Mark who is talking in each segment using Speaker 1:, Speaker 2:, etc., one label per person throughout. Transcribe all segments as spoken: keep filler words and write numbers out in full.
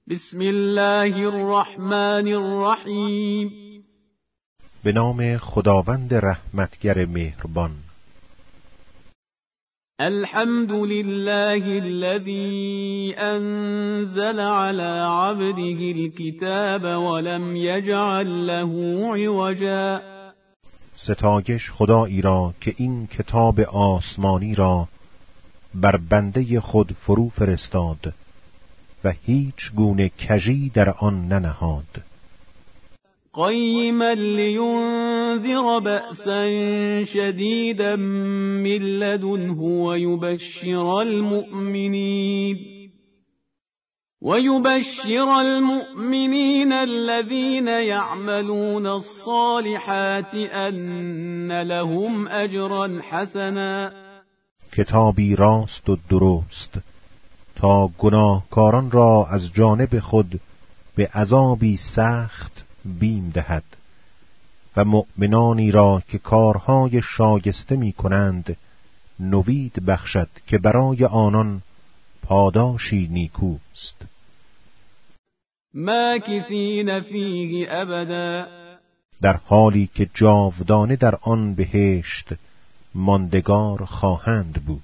Speaker 1: بسم الله الرحمن الرحیم.
Speaker 2: به نام خداوند رحمتگر مهربان.
Speaker 1: الحمد لله الذي انزل على عبده الكتاب ولم يجعل له عوجا.
Speaker 2: ستایش خدایی را که این کتاب آسمانی را بر بنده خود فرو فرستاد و هیچ گونه کژی در آن ننهاد.
Speaker 1: قیما لینذر بأسا شدیدا من لدنه ویبشر المؤمنین ويبشر المؤمنين الذين يعملون الصالحات أن لهم أجرا حسنا.
Speaker 2: کتابی راست و درست تا گناهکاران را از جانب خود به عذابی سخت بیم دهد و مؤمنانی را که کارهای شایسته می کنند نوید بخشد که برای آنان پاداشی نیکوست.
Speaker 1: ماکثین فیه ابدا.
Speaker 2: در حالی که جاودانه در آن بهشت ماندگار خواهند بود.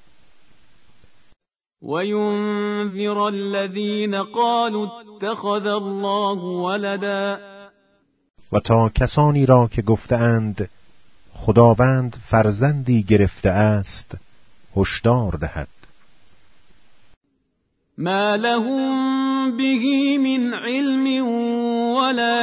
Speaker 1: وینذر الذین قالوا اتخذ الله ولدا.
Speaker 2: و تا کسانی را که گفتند خداوند فرزندی گرفته است هشدار دهد.
Speaker 1: ما لهم به من علم ولا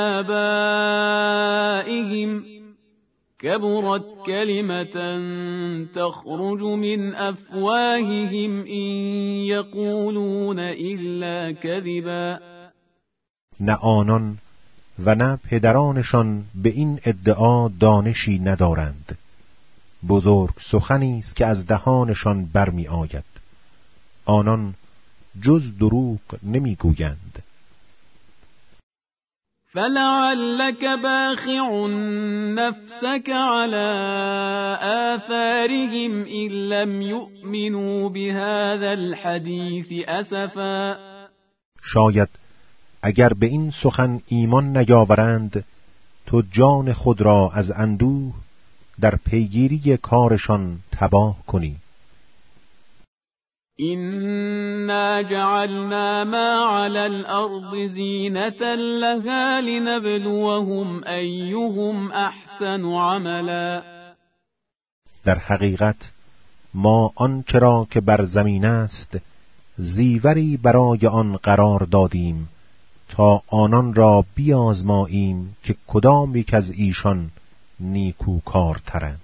Speaker 1: لآبائهم كبرت كلمة تخرج من أفواههم إن يقولون إلا كذبا.
Speaker 2: نه آنان و نه پدرانشان به این ادعا دانشی ندارند. بزرگ سخنی است که از دهانشان برمی آید. آنان جز دروغ نمی گویند.
Speaker 1: فلعلك باخع نفسك على آثارهم إن لم يؤمنوا بهذا الحديث أسفا.
Speaker 2: شاید اگر به این سخن ایمان نیاورند تو جان خود را از اندوه در پیگیری کارشان تباه کنی.
Speaker 1: إنا جعلنا ما على الأرض زینة لها لنبلوهم أيهم أحسن عملا.
Speaker 2: در حقیقت ما آنچه را که بر زمین است زیوری برای آن قرار دادیم تا آنان را بیازماییم که کدام یک از ایشان نیکوکارترند.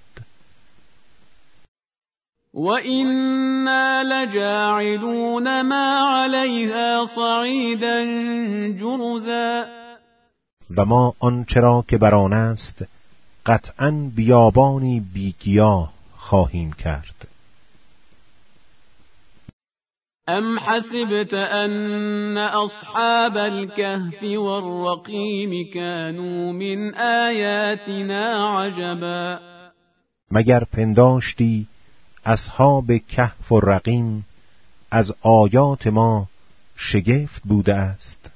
Speaker 1: وَإِنَّا لَجَاعِلُونَ مَا عَلَيْهَا صَعِيدًا جُرُزًا.
Speaker 2: و ما آنچه را که بر آن است قطعاً بیابانی بیگیاه خواهیم کرد.
Speaker 1: ام حسبت ان اصحاب الكهف والرقیم كانوا من آیاتنا عجبا.
Speaker 2: مگر پنداشتی اصحاب کهف و رقیم از آیات ما شگفت بوده است.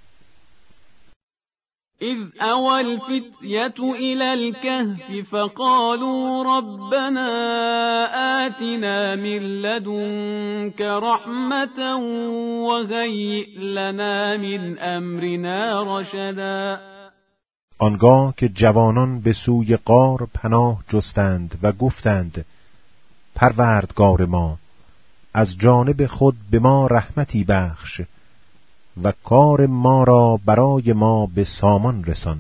Speaker 1: اذ اوى الفتية الى الكهف فقالوا ربنا آتنا من لدنك رحمة وهيئ لنا من امرنا رشدا.
Speaker 2: آنگاه که جوانان به سوی غار پناه جستند و گفتند پروردگار ما از جانب خود به ما رحمتی بخش و کار ما را برای ما به سامان رسان.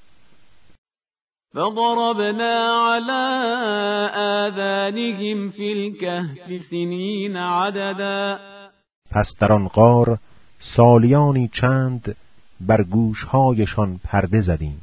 Speaker 1: فضربنا على آذانهم في الكهف سنين عددا.
Speaker 2: پس در آن غار سالیانی چند بر گوشهایشان پرده زدیم.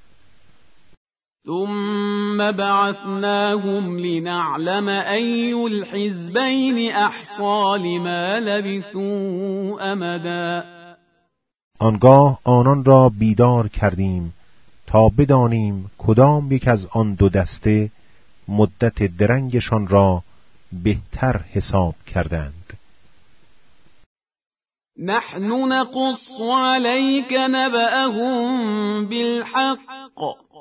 Speaker 1: ثم بعثناهم لنعلم أي الحزبين أحصى لما لبثوا أمدا.
Speaker 2: آنگاه آنان را بیدار کردیم تا بدانیم کدام یک از آن دو دسته مدت درنگشان را بهتر حساب کردند.
Speaker 1: نحن نقص عليك نبأهم بالحق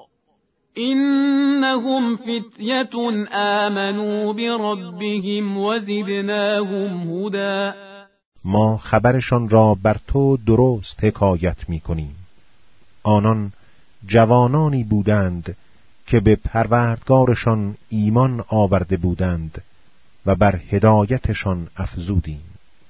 Speaker 1: إنهم فتية آمنوا بربهم وزدناهم هدى.
Speaker 2: ما خبرشان را بر تو درست حکایت می کنیم. آنان جوانانی بودند که به پروردگارشان ایمان آورده بودند و بر هدایتشان افزودیم.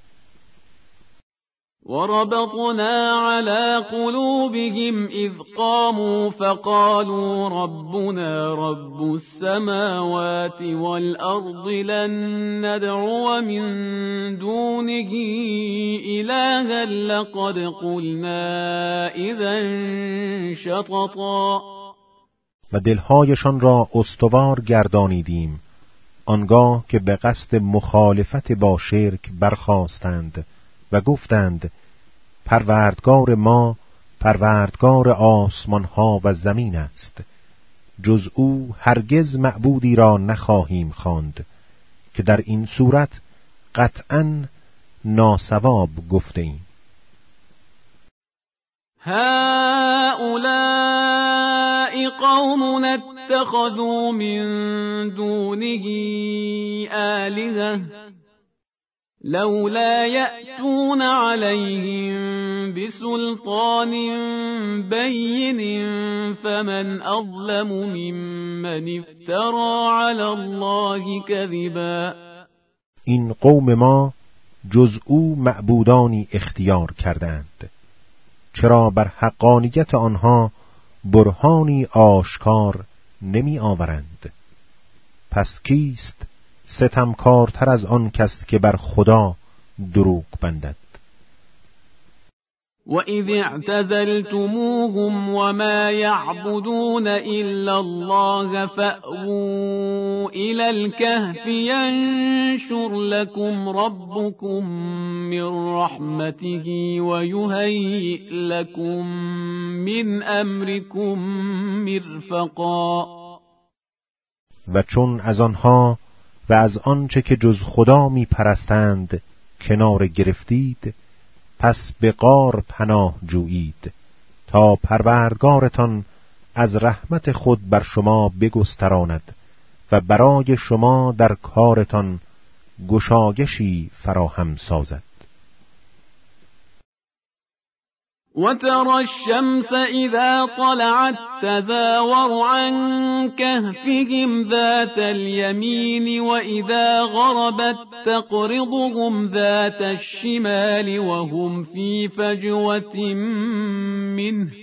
Speaker 1: وربطنا على قلوبهم إذ قاموا فقالوا ربنا رب السماوات والأرض لن ندعو من دونه إلها لقد قلنا إذا شططا.
Speaker 2: و دلهایشان را استوار گردانیدیم آنگاه که به قصد مخالفت با شرک برخاستند و گفتند پروردگار ما پروردگار آسمان ها و زمین است، جز او هرگز معبودی را نخواهیم خواند که در این صورت قطعاً ناصواب گفته ایم.
Speaker 1: هؤلاء قوم اتخذوا من دونه آلهة لولا يأتون عليهم بسلطان بين فمن أظلم ممن افترى على الله كذبا.
Speaker 2: این قوم ما جز او معبودانی اختیار کردند، چرا بر حقانیت آنها برهانی آشکار نمی آورند؟ پس کیست ستمکارتر از آن کس که بر خدا دروغ بندد؟
Speaker 1: وَإِذِ اعْتَزَلْتُمُوهُمْ وَمَا يَعْبُدُونَ إِلَّا اللَّهَ فَأْوُوا إِلَى الْكَهْفِ يَنشُرْ لَكُمْ رَبُّكُمْ مِنْ رَحْمَتِهِ وَيُهَيِّئْ لَكُمْ مِنْ أَمْرِكُمْ مِرْفَقًا.
Speaker 2: و چون از آنها و از آنچه که جز خدا می پرستند کنار گرفتید، پس به غار پناه جویید تا پروردگارتان از رحمت خود بر شما بگستراند و برای شما در کارتان گشایشی فراهم سازد.
Speaker 1: وَتَرَى الشَّمْسَ إِذَا طَلَعَتْ تَزَاوَرُ عَنْ كَهْفِهِمْ ذَاتَ الْيَمِينِ وَإِذَا غَرَبَتْ تَقْرِضُهُمْ ذَاتَ الشِّمَالِ وَهُمْ فِي فَجْوَةٍ مِّنْهُ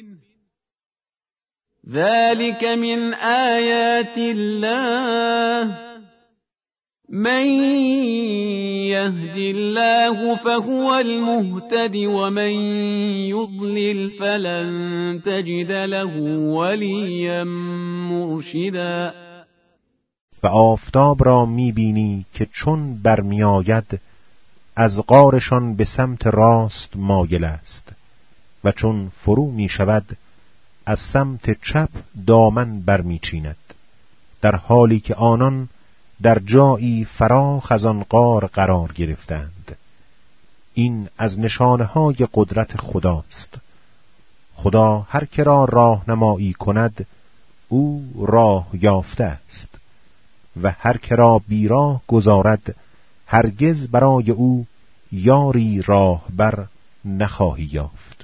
Speaker 1: ذَلِكَ مِنْ آيَاتِ اللَّهِ من يهد الله فهو المهتد ومن يضلل فلن تجد له وليا مرشدا.
Speaker 2: و آفتاب را میبینی که چون برمیآید از غارشان به سمت راست مایل است و چون فرو میشود از سمت چپ دامن برمیچیند، در حالی که آنان در جایی فراخ از آن غار قرار گرفتند. این از نشانه‌های قدرت خداست. خدا هر که را راهنمایی کند او راه یافته است و هر که را بیراه گذارد هرگز برای او یاری راهبر نخواهی یافت.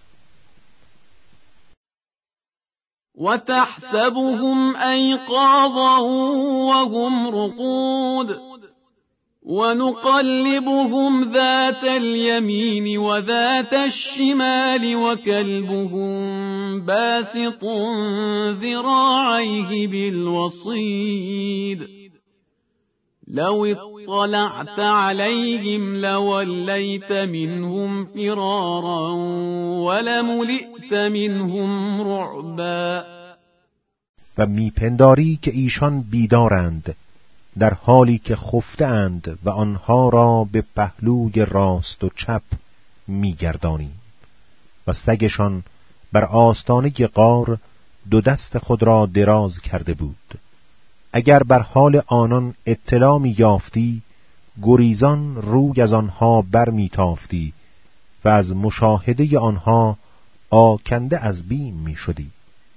Speaker 1: وَتَحْسَبُهُمْ أَيْقَاظًا وَهُمْ رُقُودٌ وَنُقَلِّبُهُمْ ذَاتَ الْيَمِينِ وَذَاتَ الشِّمَالِ وَكَلْبُهُمْ بَاسِطٌ ذِرَاعَيْهِ بِالْوَصِيدِ لَوِ اطَّلَعْتَ عَلَيْهِمْ لَوَلَّيْتَ مِنْهُمْ فِرَارًا وَلَمُلِئْتَ مِنْهُمْ رُعْبًا.
Speaker 2: و میپنداری که ایشان بیدارند در حالی که خفته‌اند و آنها را به پهلوی راست و چپ میگردانیم و سگشان بر آستانه غار دو دست خود را دراز کرده بود. اگر بر حال آنان اطلاع می یافتی گریزان روی از آنها بر می تافتی و از مشاهده آنها آکنده از بیم می شدی.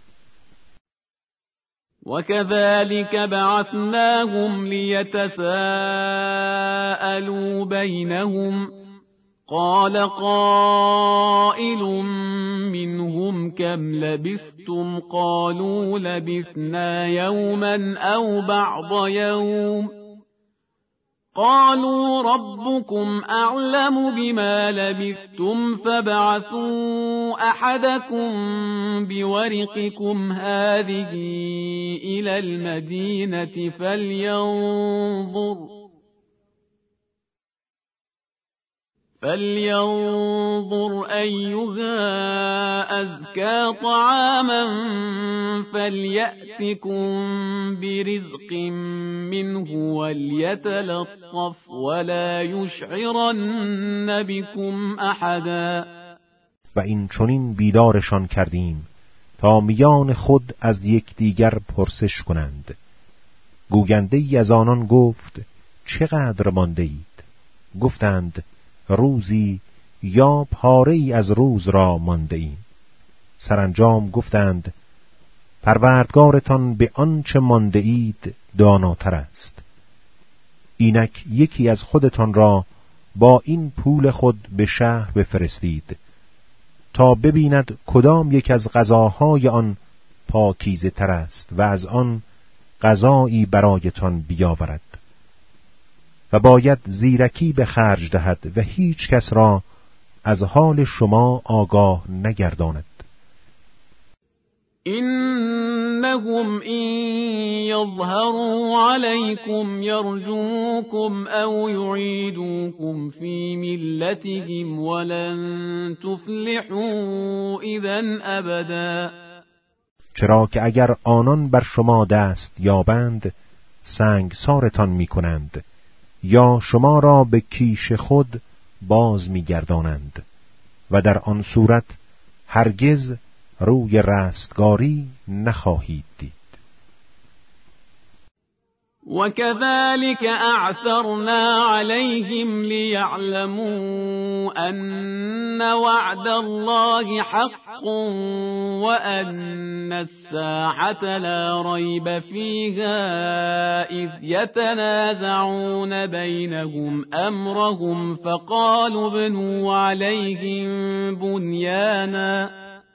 Speaker 1: وكذلك بعثناهم ليتساءلوا بينهم قال قائل منهم كم لبثتم قالوا لبثنا يوما أو بعض يوم قالوا ربكم أعلم بما لبثتم فابعثوا أحدكم بورقكم هذه إلى المدينة فلينظر فلينظر أيها أزكى طعاما فليأتكم برزق منه وليتلطف ولا يشعرن بكم أحدا.
Speaker 2: و این چنین بیدارشان کردیم تا میان خود از یکدیگر پرسش کنند. گوینده ای از آنان گفت چقدر مانده اید؟ گفتند روزی یا پاره ای از روز را مانده ایم. سرانجام گفتند پروردگارتان به آنچه مانده اید داناتر است. اینک یکی از خودتان را با این پول خود به شهر بفرستید تا ببیند کدام یک از غذاهای آن پاکیزه تر است و از آن غذایی برایتان بیاورد. و باید زیرکی به خرج دهد و هیچ کس را از حال شما آگاه نگرداند.
Speaker 1: إنهم إن يظهروا عليكم يرجوكم أو يعيدوكم في ملتهم ولن تفلحوا إذا أبدا.
Speaker 2: چرا که اگر آنان بر شما دست یابند سنگسارتان می کنند یا شما را به کیش خود باز می گردانند و در آن صورت هرگز روی رستگاری نخواهید دید.
Speaker 1: وكذلك أعثرنا عليهم ليعلموا أن وعد الله حق وأن الساعة لا ريب فيها إذ يتنازعون بينهم أمرهم فقالوا ابنوا عليهم بنيانا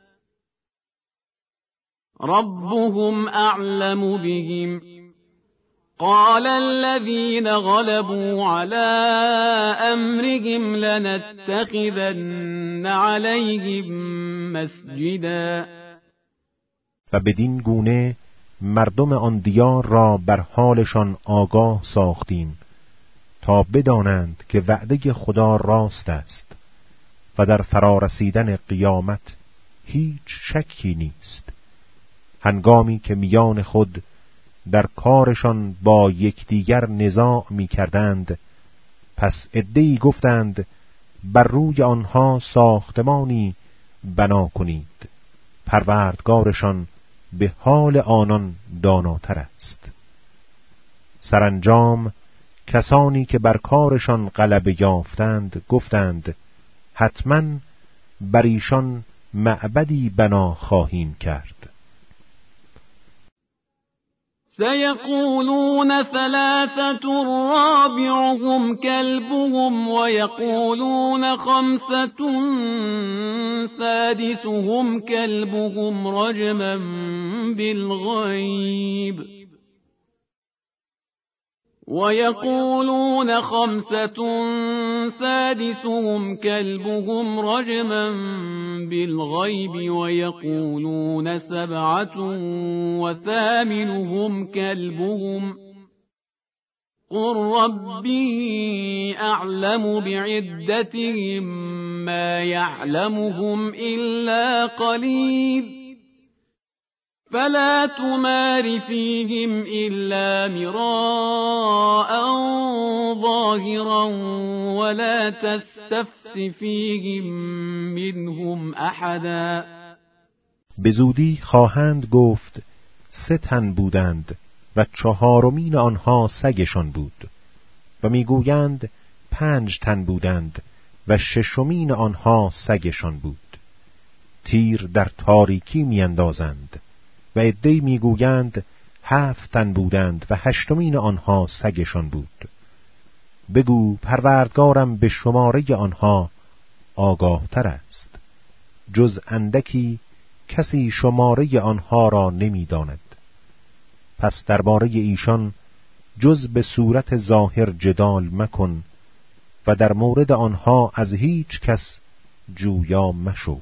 Speaker 1: ربهم أعلم بهم قال الذين غلبوا على أمرهم لنتخذن عليهم مسجدا.
Speaker 2: و بدین گونه مردم آن دیار را بر حالشان آگاه ساختیم تا بدانند که وعده خدا راست است و در فرارسیدن قیامت هیچ شکی نیست. هنگامی که میان خود در کارشان با یکدیگر نزاع می کردند، پس عده‌ای گفتند بر روی آنها ساختمانی بنا کنید، پروردگارشان به حال آنان داناتر است. سرانجام کسانی که بر کارشان غلبه یافتند گفتند حتما بر ایشان معبدی بنا خواهیم کرد.
Speaker 1: سيقولون ثلاثة رابعهم كلبهم ويقولون خمسة سادسهم كلبهم رجما بالغيب ويقولون خمسة سادسهم كلبهم رجما بالغيب ويقولون سبعة وثامنهم كلبهم قل ربي أعلم بعدتهم ما يعلمهم إلا قليل فلا تمار فيهم إلا مراء ظاهرا ولا تستفت فيهم منهم أحدا.
Speaker 2: به زودی خواهند گفت سه تن بودند و چهارمین آنها سگشان بود و میگویند پنج تن بودند و ششمین آنها سگشان بود. تیر در تاریکی میاندازند و عده‌ای میگویند هفت تن بودند و هشتمین آنها سگشان بود. بگو پروردگارم به شماره آنها آگاه تر است. جز اندکی کسی شماره آنها را نمیداند. پس درباره ایشان جز به صورت ظاهر جدال مکن و در مورد آنها از هیچ کس جویا مشو.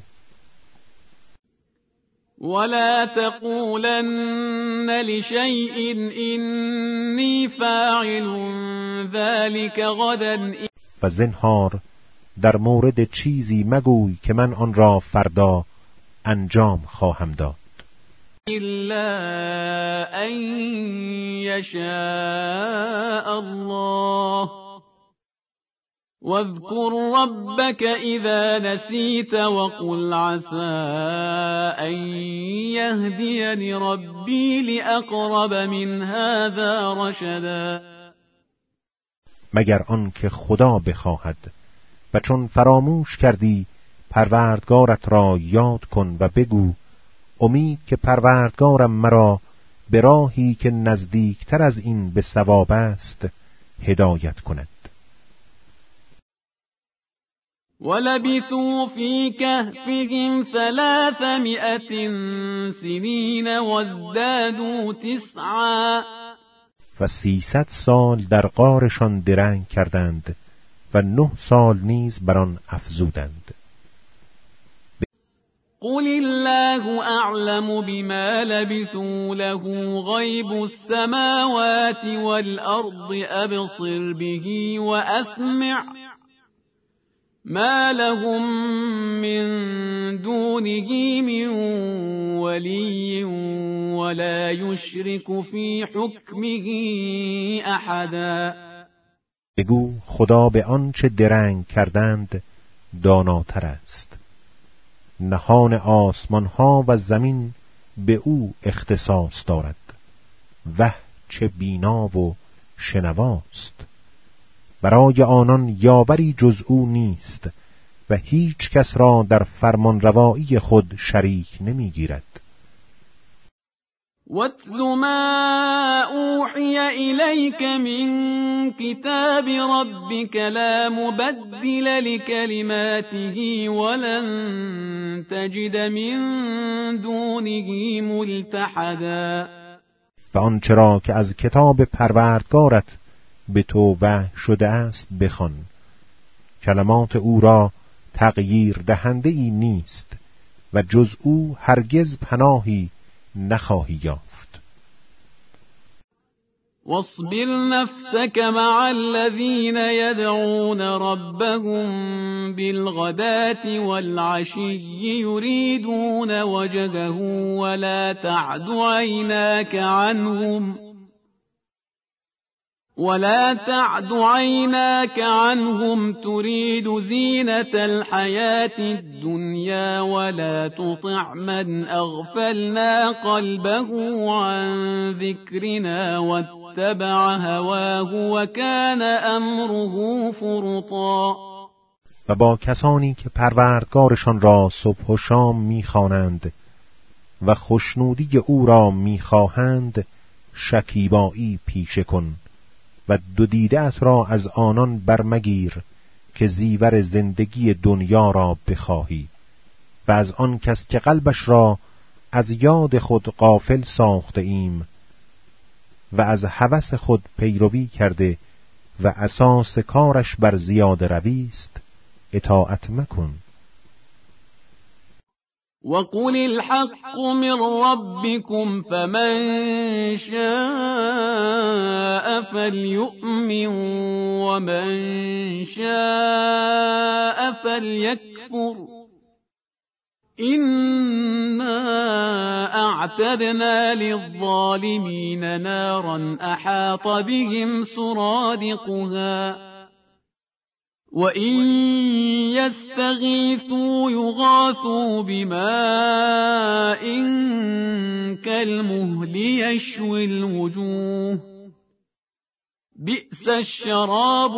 Speaker 1: ولا تقولن لشيء إني فاعل ذلك غدا.
Speaker 2: و زنهار در مورد چیزی مگوی که من آن را فردا انجام خواهم داد.
Speaker 1: إلا أن يشاء الله واذكر ربك إذا نسيت وقل عسى أن يهديني ربي لأقرب من هذا رشدا.
Speaker 2: مگر آن که خدا بخواهد و چون فراموش کردی پروردگارت را یاد کن و بگو امید که پروردگارم مرا به راهی که نزدیکتر از این به صواب است هدایت کند.
Speaker 1: ولبثوا في كهفهم ثلاثمائة سنين وازدادوا تسعا.
Speaker 2: و سیصد سال در غارشان درنگ کردند و نه سال نیز بر آن افزودند.
Speaker 1: قل الله أعلم بما لبثوا له غيب السماوات والأرض أبصر به وأسمع ما لهم من دونه من ولي ولا يشرك في حكمه أحدا.
Speaker 2: بگو خدا به آنچه درنگ کردند داناتر است. نهان آسمان ها و زمین به او اختصاص دارد. وه چه بینا و شنواست. برای آنان یاوری جز او نیست و هیچ کس را در فرمانروایی خود شریک نمیگیرد.
Speaker 1: وَاتْلُ مَا أُوحِيَ إِلَيْكَ مِنْ كِتَابِ رَبِّكَ لَا مُبَدِّلَ لِكَلِمَاتِهِ وَلَنْ تَجِدَ مِنْ دُونِهِ مُلْتَحَدًا.
Speaker 2: و آنچه را که از کتاب پروردگارت به تو وحی شده است بخوان. کلمات او را تغییر دهنده ای نیست و جز او هرگز پناهی نخواهی یافت.
Speaker 1: واصبر نفسك مع الذين يدعون ربهم بالغداة والعشي يريدون وجهه ولا تعد عيناك عنهم ولا تعد عيناك عنهم تريد زينة الحياة الدنيا ولا تطع من أغفلنا قلبه عن ذكرنا واتبع هواه وكان أمره فرطا.
Speaker 2: و با کسانی که پروردگارشان را صبح و شام می‌خوانند و خوشنودی او را می‌خواهند شکیبایی پیشه کن و دو دیده‌ات را از آنان برمگیر که زیور زندگی دنیا را بخواهی و از آن کس که قلبش را از یاد خود غافل ساخته ایم و از هوس خود پیروی کرده و اساس کارش بر زیاده روی است اطاعت مکن.
Speaker 1: وَقُلِ الْحَقُّ مِنْ رَبِّكُمْ فَمَنْ شَاءَ فَلْيُؤْمِنْ وَمَنْ شَاءَ فَلْيَكْفُرْ إِنَّا أَعْتَدْنَا لِلظَّالِمِينَ نَارًا أَحَاطَ بِهِمْ سُرَادِقُهَا وَإِنْ يَسْتَغِيثُوا يُغَاثُوا بِمَاءٍ كَالْمُهْلِ يَشْوِي الْوُجُوهَ بئس الشراب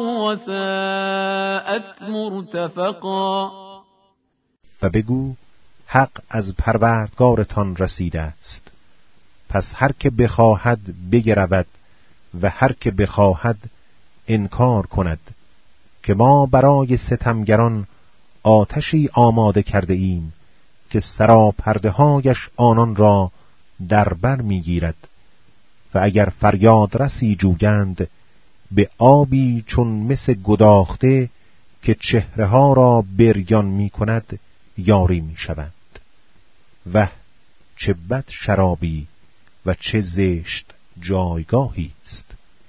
Speaker 1: وساءت مرتفقا.
Speaker 2: و بگو حق از پروردگارتان رسیده است، پس هر که بخواهد بگرود و هر که بخواهد انکار کند، که ما برای ستمگران آتشی آماده کرده ایم که سراپرده‌هایش آنان را در بر می‌گیرد و اگر فریاد رسی جویند به آبی چون مس گداخته که چهره ها را بریان می کند یاری می شوند. و چه بد شرابی و چه زشت جایگاهی است.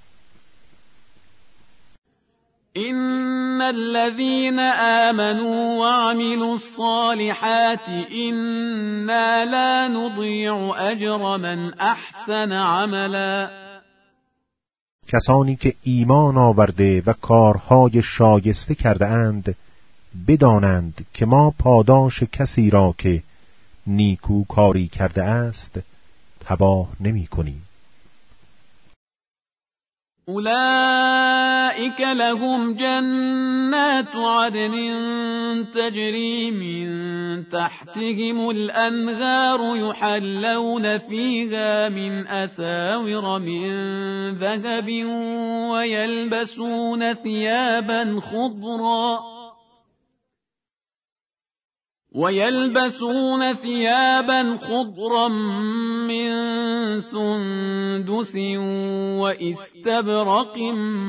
Speaker 1: إن الذين آمنوا وعملوا الصالحات إنا لا نضيع أجر من أحسن عملا.
Speaker 2: کسانی که ایمان آورده و کارهای شایسته کرده اند بدانند که ما پاداش کسی را که نیکو کاری کرده است تباه نمی کنیم.
Speaker 1: أولئك لهم جنات عدن تجري من تحتهم الأنهار يحلون فيها من أساور من ذهب ويلبسون ثيابا خضرا ويلبسون ثيابا خضرا من سندس واستبرق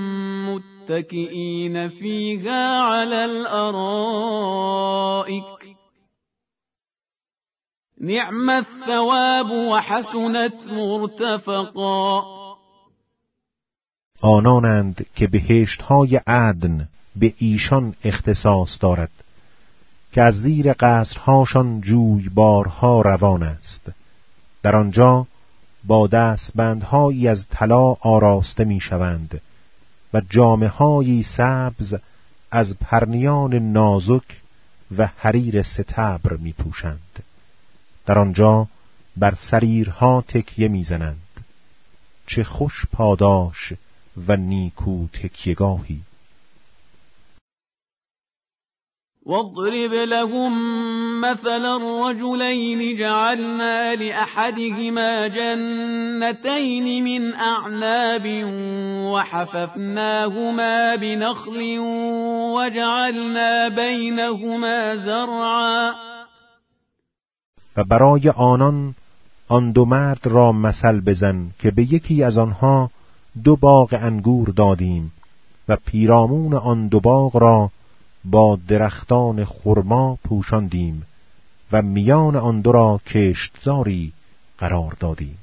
Speaker 1: متكئين فيها على الأرائك نعم الثواب وحسنت مرتفقا.
Speaker 2: آنانند که بهشت‌های عدن به ایشان اختصاص دارد که از زیر قصرهاشان جویبارها روان است. در آنجا با دستبندهایی از طلا آراسته می شوند و جامه‌هایی سبز از پرنیان نازک و حریر ستبر می پوشند. در آنجا بر سریرها تکیه می زنند. چه خوش پاداش و نیکو تکیه‌گاهی.
Speaker 1: واضرب لهم مثلا الرجلين جعلنا لأحدهما جنتين من أعناب وحففناهما بنخل وجعلنا بينهما زرعا.
Speaker 2: و برای آنان آن دو مرد را مثل بزن که به یکی از آنها دو باغ انگور دادیم و پیرامون آن دو باغ را با درختان خرما پوشاندیم و میان آن دو را کشتزاری قرار دادیم.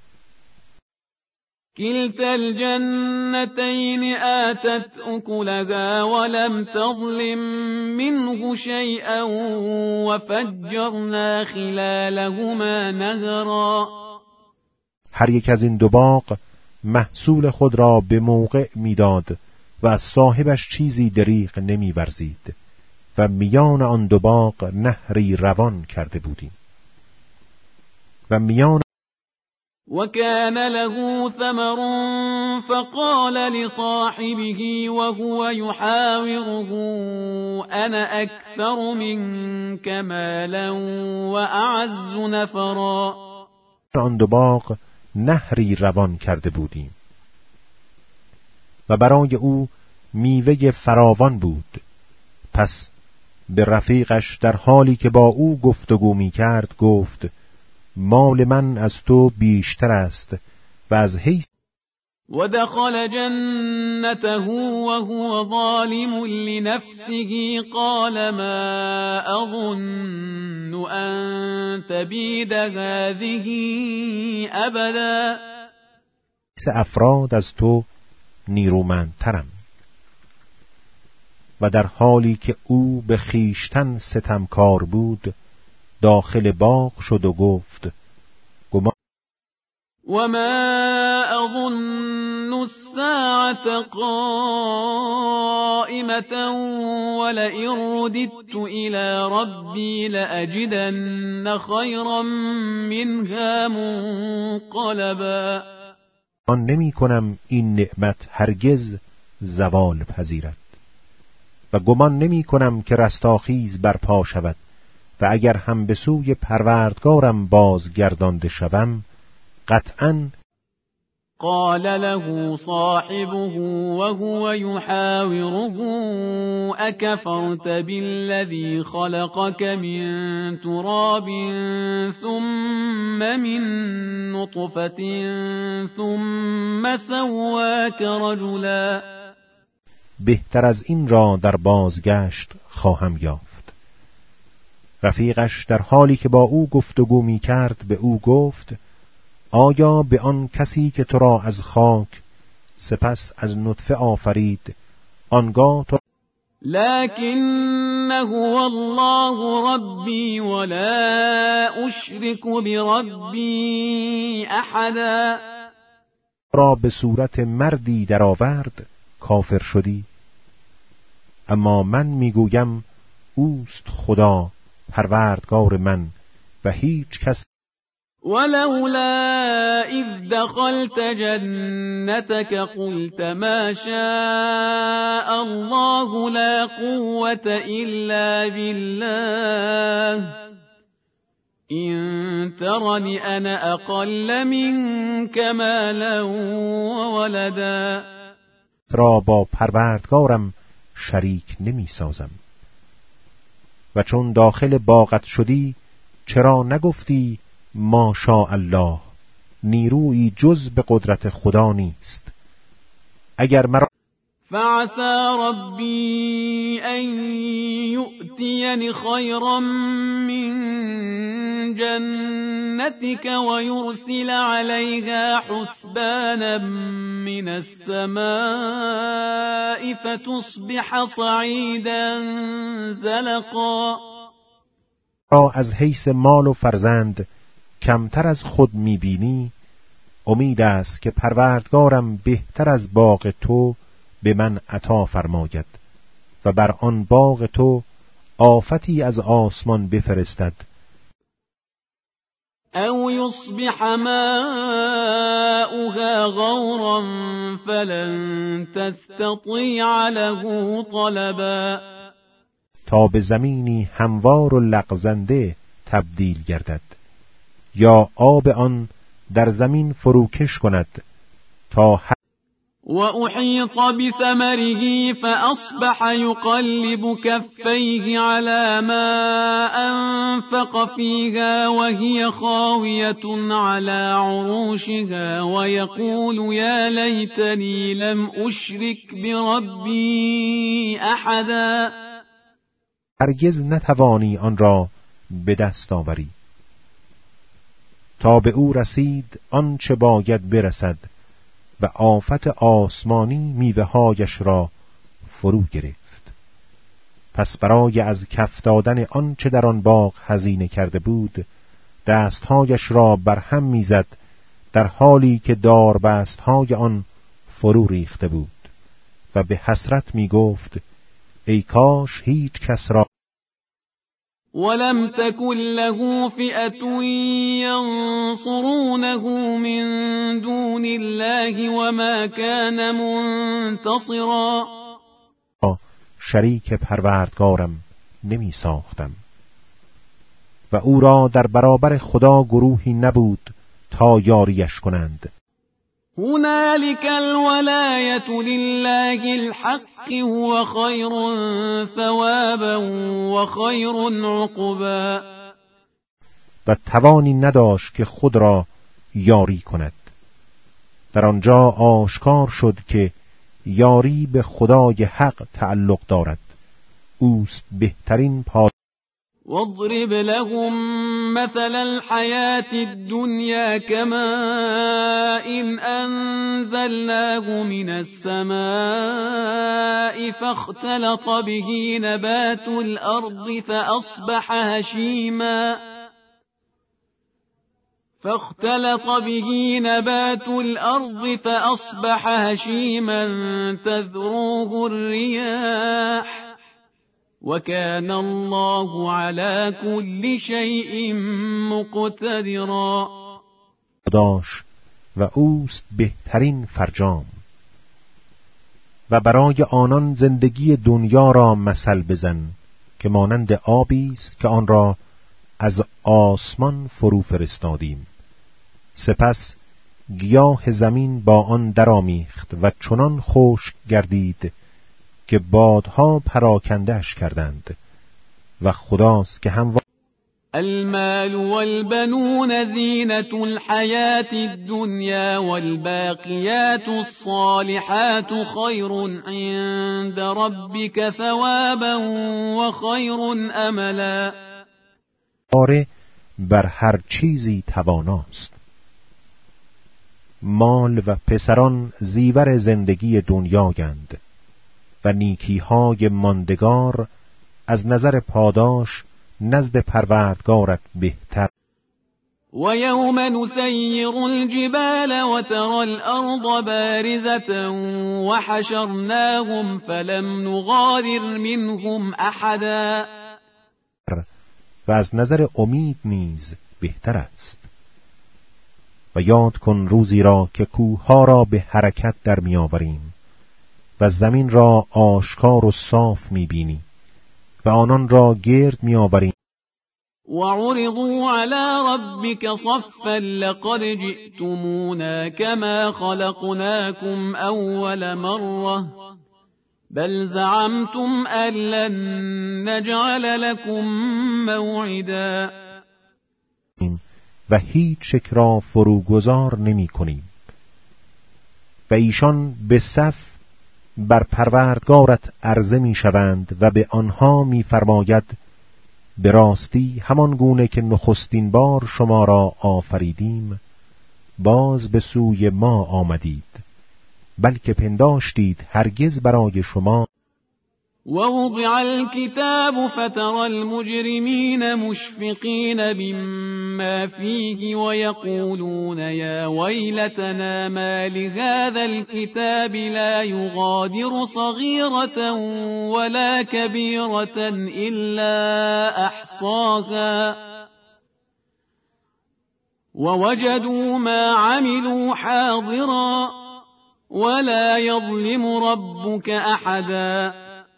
Speaker 1: كلتا الجنتين آتت أكلها ولم تظلم منه شيئا وفجرنا خلالهما نهرا.
Speaker 2: هر یک از این دو باغ محصول خود را به موقع میداد و از صاحبش چیزی دریغ نمی ورزید و میان آن دو باغ نهری روان کرده بودیم. و میان
Speaker 1: وكان له ثمر فقال لصاحبه وهو يحاوره أنا أكثر منك مالا وأعز نفرا.
Speaker 2: آن دو باغ نهری روان کرده بودیم و برای او میوه فراوان بود. پس به رفیقش در حالی که با او گفتگو می کرد گفت مال من از تو بیشتر است و از حیث
Speaker 1: ودخل جنته وهو ظالم لنفسه قال ما أظن أن تبيد هذه أبدا.
Speaker 2: سه افراد از تو نیرومندترم. و در حالی که او به خیشتن ستمکار بود داخل باغ شد و گفت گمان
Speaker 1: وما أظن الساعة قائمة ولئن رددت إلى ربي لأجدن خيرا منها منقلبا.
Speaker 2: آن نمی کنم این نعمت هرگز زوال پذیرد و گمان نمی کنم که رستاخیز برپا شود و اگر هم به سوی پروردگارم بازگردانده شوم قطعاً.
Speaker 1: قال له صاحبه وهو يحاوره أكفرت بالذي خلقك من تراب ثم من نطفة ثم سواك رجلا.
Speaker 2: بهتر از این را در بازگشت خواهم یافت. رفیقش در حالی که با او گفتگو می کرد به او گفت آیا به آن کسی که تو را از خاک سپس از نطفه آفرید آنگاه تو
Speaker 1: لكن هو الله ربي ولا أشرك بربي أحدا
Speaker 2: را به صورت مردی درآورد کافر شدی؟ اما من میگویم اوست خدا پروردگار من و هیچ کس.
Speaker 1: ولولا إذ دخلت جنتك قلت ما شاء الله لا قوة إلا بالله إن ترني أنا أقل منك مالا وولدا.
Speaker 2: را با پروردگارم شریک نمی سازم. و چون داخل باغت شدی چرا نگفتی ما شاء الله نیرویی جز به قدرت خدا نیست. اگر مرا
Speaker 1: فعسى ربي أن يؤتيني خيرا من جنتك ويرسل عليها حسبانا من السماء فتصبح صعيدا زلقا.
Speaker 2: را از حیث مال و فرزند کمتر از خود میبینی امید است که پروردگارم بهتر از باغ تو به من عطا فرماید و بر آن باغ تو آفتی از آسمان بفرستد.
Speaker 1: او یصبح ماؤها غورا فلن تستطیع له طلبا.
Speaker 2: تا به زمینی هموار و لغزنده تبدیل گردد یا آب آن در زمین فروکش کند تا ح...
Speaker 1: و احیط بثمره فاصبح یقلب کفیه على ما انفق فیها وهی خاویة على عروشها ویقول یا لیتنی لم اشرک بربی احدا.
Speaker 2: هرگز نتوانی آن را به دست آوری تا به او رسید آنچه باید برسد و آفت آسمانی میوه‌هایش را فرو گرفت. پس برای از کف دادن آنچه در آن باغ هزینه کرده بود دستهایش را بر هم میزد در حالی که داربستهای آن فرو ریخته بود و به حسرت میگفت ای کاش هیچ کس را.
Speaker 1: ولم تكن له فئة ينصرونه من دون الله وما كان منتصرا.
Speaker 2: شریک پروردگارم نمی ساختم و او را در برابر خدا گروهی نبود تا یاریش کنند.
Speaker 1: هنالك الولاية لله الحق هو خير ثوابا وخير عقبا.
Speaker 2: و توانی نداشت که خود را یاری کند. در آنجا آشکار شد که یاری به خدای حق تعلق دارد. اوست بهترین پاداش.
Speaker 1: واضرب لهم مثل الحياة الدنيا كماء أنزلناه من السماء فاختلط به نبات الأرض فأصبح هشيما فاختلط به نبات الأرض فأصبح هشيما تذروه الرياح وكان الله على كل شيء مقتدرا.
Speaker 2: داش و اوست بهترین فرجام. و برای آنان زندگی دنیا را مثل بزن که مانند آبی است که آن را از آسمان فرو فرستادیم، سپس گیاه زمین با آن درآمیخت و چنان خشک گردید که بادها پراکنده‌اش کردند. و خداست که همواره
Speaker 1: المال والبنون زینة الحیاة الدنیا والباقیات الصالحات خیر عند ربک ثوابا و خیر املا.
Speaker 2: آره بر هر چیزی تواناست. مال و پسران زیور زندگی دنیایند و نیکیهای ماندگار از نظر پاداش نزد پروردگارت بهتر.
Speaker 1: و یوم نسیر الجبال و ترى الارض بارزة و حشرناهم فلم نغادر منهم احدا.
Speaker 2: و از نظر امید نیز بهتر است. و یاد کن روزی را که کوهها را به حرکت در می آوریم و زمین را آشکار و صاف می بینی و آنان را گرد می آوریم.
Speaker 1: وعرضوا على ربك صفا لقد جئتمونا كما خلقناكم أول مرة بل زعمتم أن لن نجعل لكم موعدا.
Speaker 2: و هیچ شک را فروگذار نمی کنیم. و ایشان به صف بر پروردگارت عرضه می شوند و به آنها می فرماید به راستی همان گونه که نخستین بار شما را آفریدیم باز به سوی ما آمدید، بلکه پنداشتید هرگز برای شما.
Speaker 1: ووضع الكتاب فترى المجرمين مشفقين مما فيه ويقولون يا ويلتنا ما لهذا الكتاب لا يغادر صغيرة ولا كبيرة إلا أحصاها ووجدوا ما عملوا حاضرا ولا يظلم ربك أحدا.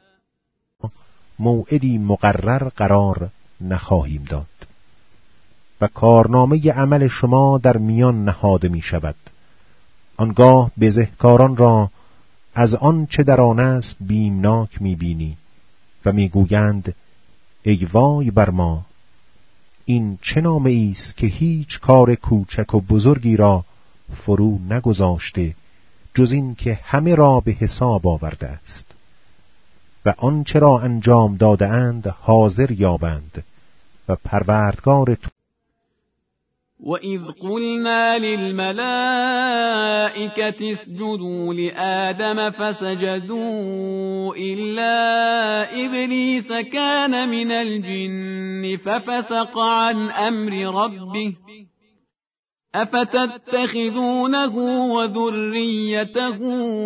Speaker 2: موعدی مقرر قرار نخواهیم داد و کارنامه عمل شما در میان نهاده می شود. آنگاه بزهکاران را از آن چه در آن است بیمناک می بینی و می گویند ای وای بر ما، این چه نامه ایست که هیچ کار کوچک و بزرگی را فرو نگذاشته جز این که همه را به حساب آورده است و آنچه را انجام داده اند حاضر یابند و پروردگار تو.
Speaker 1: وَإِذْ قُلْنَا لِلْمَلَائِكَةِ اسْجُدُوا لِآدَمَ فَسَجَدُوا إِلَّا إِبْلِيسَ كَانَ مِنَ الْجِنِّ فَفَسَقَ عَنْ أَمْرِ رَبِّهِ أَفَتَتَّخِذُونَهُ وَذُرِّيَّتَهُ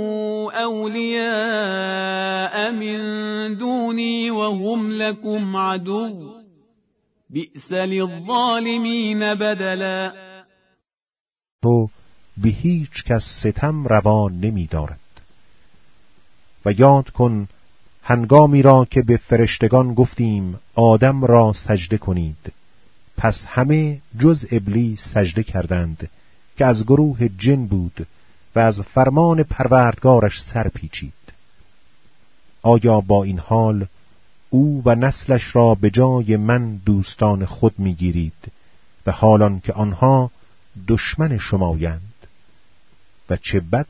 Speaker 1: أَوْلِيَاءَ مِنْ دُونِي وَهُمْ لَكُمْ عَدُوٌّ بِئْسَ لِلظَّالِمِينَ بدلا.
Speaker 2: تو به هیچ کس ستم روا نمی دارد. و یاد کن هنگامی را که به فرشتگان گفتیم آدم را سجده کنید، پس همه جز ابلیس سجده کردند که از گروه جن بود و از فرمان پروردگارش سر پیچید. آیا با این حال او و نسلش را به جای من دوستان خود میگیرید و حالان که آنها دشمن شمایند؟ و چه بد.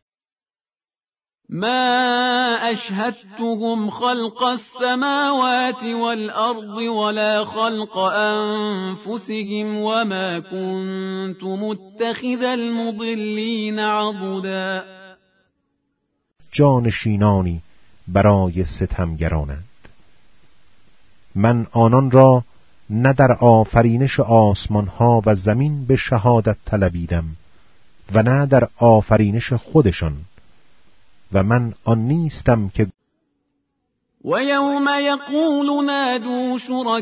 Speaker 1: ما اشهدتهم خلق السماوات والارض ولا خلق انفسهم وما كنت متخذ المضلين عضدا.
Speaker 2: جانشینانی برای ستمگرانند. من آنان را نه در آفرینش آسمان ها و زمین به شهادت طلبیدم و نه در آفرینش خودشان، و من آن نیستم که
Speaker 1: ويوم يقول نادوا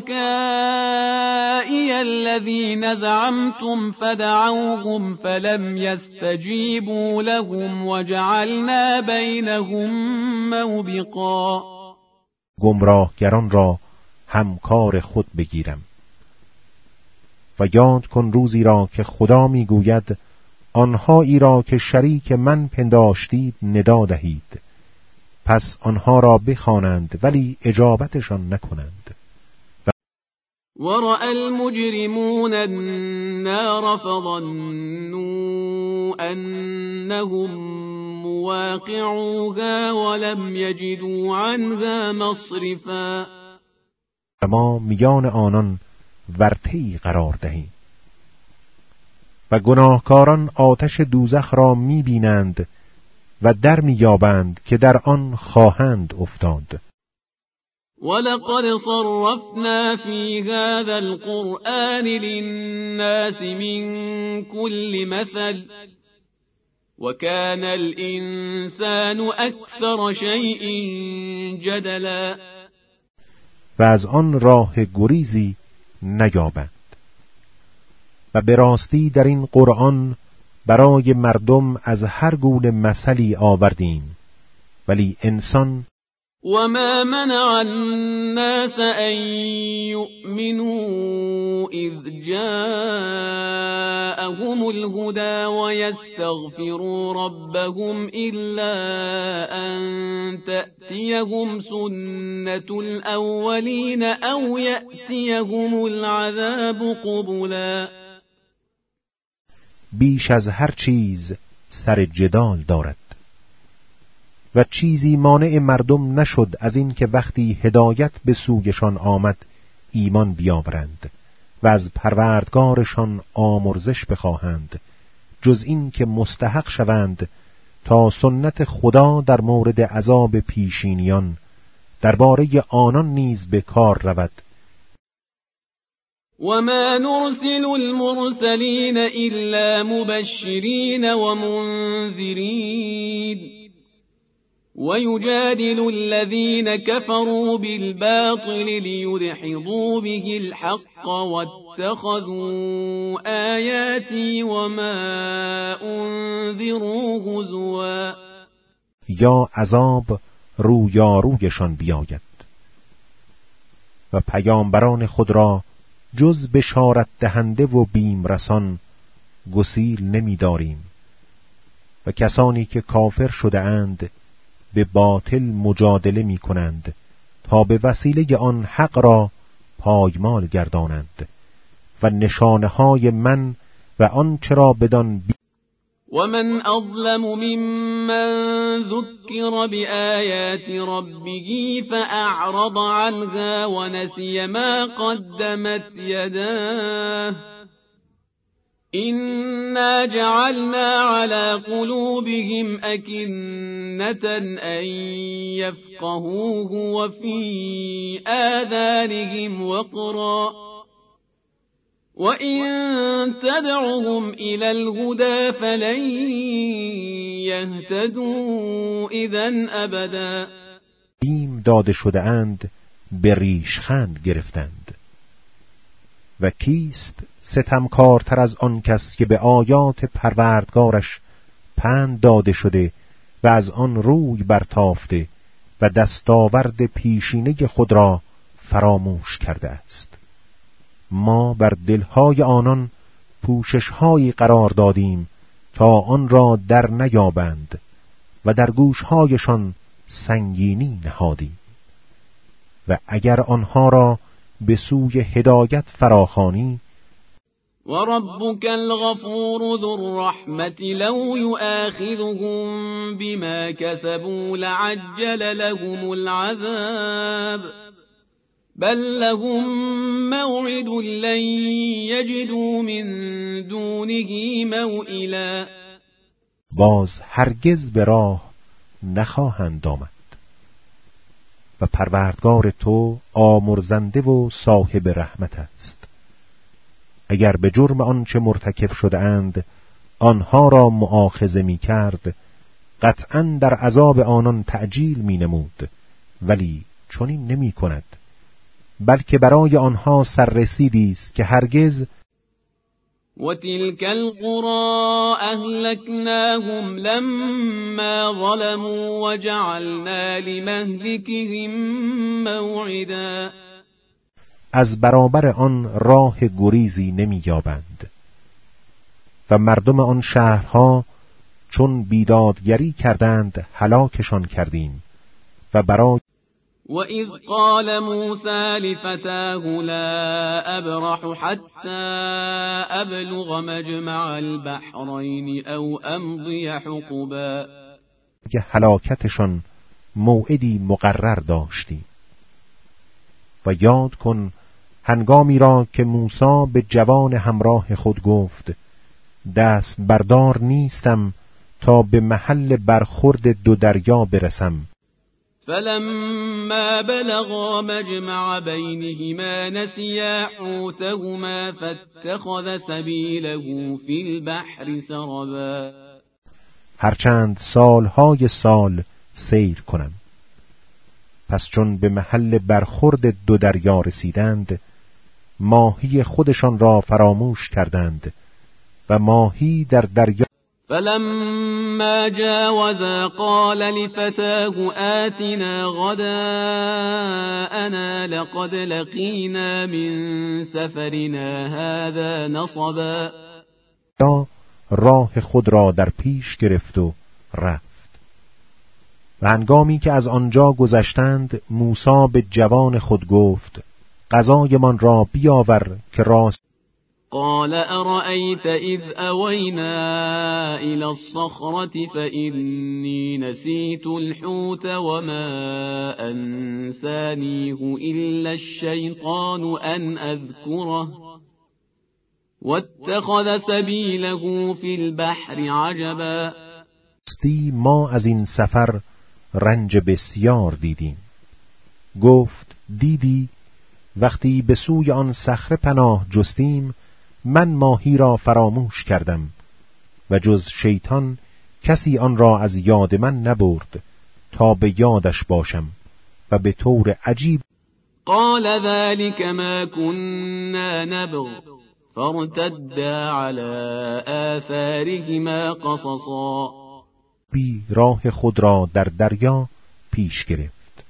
Speaker 1: شركائي الذين زعمتم فدعوهم فلم يستجيبوا لهم وجعلنا بينهم موبقا.
Speaker 2: گمراهگران را همکار خود بگیرم. و یاد کن روزی را که خدا میگوید آنهایی را که شریک من پنداشتید ندا دهید، پس آنها را بخوانند ولی اجابتشان نکنند.
Speaker 1: ورأى المجرمون النار فظنوا أنهم مواقعوها ولم يجدوا عنها مصرفا.
Speaker 2: ما میان آنان ورطه‌ای قرار دهیم و گناهکاران آتش دوزخ را میبینند و در میابند که در آن خواهند افتاد.
Speaker 1: ولقد صرفنا في هذا القرآن للناس من كل مثل وكان الإنسان أكثر شيء جدلا.
Speaker 2: و از آن راه گریزی نیابند. و به راستی در این قرآن برای مردم از هر گونه مثلی آوردیم، ولی انسان
Speaker 1: وما منع الناس أن يؤمنوا إذ جاءهم الهدى ويستغفروا ربهم إلا أن تأتيهم سنة الأولين أو يأتيهم العذاب قبلا.
Speaker 2: بیش از هر چیز سر جدال دارد و چیزی مانع مردم نشد از این که وقتی هدایت به سویشان آمد ایمان بیاورند و از پروردگارشان آمرزش بخواهند، جز این که مستحق شوند تا سنت خدا در مورد عذاب پیشینیان درباره آنان نیز به کار رود.
Speaker 1: وما نرسل المرسلين إلا مبشرين ومنذرين ويجادل الذين كفروا بالباطل ليدحضوا به الحق واتخذوا آياتي وما أنذروا هزوا.
Speaker 2: یا عذاب رویارویشان بیاید و پیامبران خود را جز بشارت دهنده و بیم رسان گسیل نمی داریم و کسانی که کافر شده اند به باطل مجادله می کنند تا به وسیله آن حق را پایمال گردانند و نشانه های من و آن چرا بدان بی
Speaker 1: ومن أظلم ممن ذكر بآيات ربه فأعرض عنها ونسي ما قدمت يداه إنا جعلنا على قلوبهم أكنة أن يفقهوه وفي آذانهم وقرا وَإِن تَدْعُهُمْ إِلَى الْهُدَى فَلَن يَهْتَدُوا إِذًا أَبَدًا.
Speaker 2: بیم داده شده اند به ریشخند گرفتند. و کیست ستمکارتر از آن کس که به آیات پروردگارش پند داده شده و از آن روی برتافته و دستاورد پیشینه خود را فراموش کرده است. ما بر دلهای آنان پوششهایی قرار دادیم تا آن را در نیابند و در گوشهایشان سنگینی نهادیم و اگر آنها را به سوی هدایت فراخوانی
Speaker 1: وربك الغفور ذو الرحمة لو يؤاخذهم بما كسبوا لعجل لهم العذاب بل لهم موعد لن يجدوا من دونه موئلا.
Speaker 2: باز هرگز به راه نخواهند آمد و پروردگار تو آمرزنده و صاحب رحمت است. اگر به جرم آنچه مرتکب شده اند آنها را مؤاخذه می کرد قطعاً در عذاب آنان تعجیل می نمود، ولی چنین نمی کند، بلکه برای آنها سررسیدی است که هرگز
Speaker 1: وتلك القرى أهلكناهم لما ظلموا وجعلنا لمهلكهم موعدا.
Speaker 2: از برابر آن راه گریزی نمی یابند و مردم آن شهرها چون بیدادگری کردند هلاکشان کردیم. و برای
Speaker 1: وَإِذْ قَالَ مُوسَى لِفَتَاهُ لَا أَبْرَحُ حَتَّى أَبْلُغَ مَجْمَعَ الْبَحْرَيْنِ أَوْ أَمْضِيَ حُقُبًا.
Speaker 2: که هلاکتشان موعدی مقرر داشتیم. و یاد کن هنگامی را که موسی به جوان همراه خود گفت دست بردار نیستم تا به محل برخورد دو دریا برسم.
Speaker 1: فلما بلغا مجمع بينهما نسيا حوتهما فاتخذ سبيله في البحر سربا.
Speaker 2: هرچند سالهای سال سیر کنم. پس چون به محل برخورد دو دریا رسیدند ماهی خودشان را فراموش کردند و ماهی در دریا.
Speaker 1: فلما جاوزا قال لفتاه آتنا غداءنا لقد لقينا من سفرنا هذا نصبا.
Speaker 2: راه خود را در پیش گرفت و رفت. و هنگامی که از آنجا گذشتند موسی به جوان خود گفت غذایمان را بیاور که راست.
Speaker 1: قال أرأيت إذ أوينا إلى الصخرة فإني نسيت الحوت وما أنسانيه إلا الشيطان أن أذكره واتخذ سبيله في البحر عجبا.
Speaker 2: ما از این سفر رنج بسیار دیدیم. گفت دیدی وقتی به سوی آن صخره پناه جستیم من ماهی را فراموش کردم و جز شیطان کسی آن را از یاد من نبرد تا به یادش باشم و به طور عجیب.
Speaker 1: قال ذلك ما كنا نبغ فارتدا على آثارهما قصصا.
Speaker 2: بی راه خود را در دریا پیش گرفت.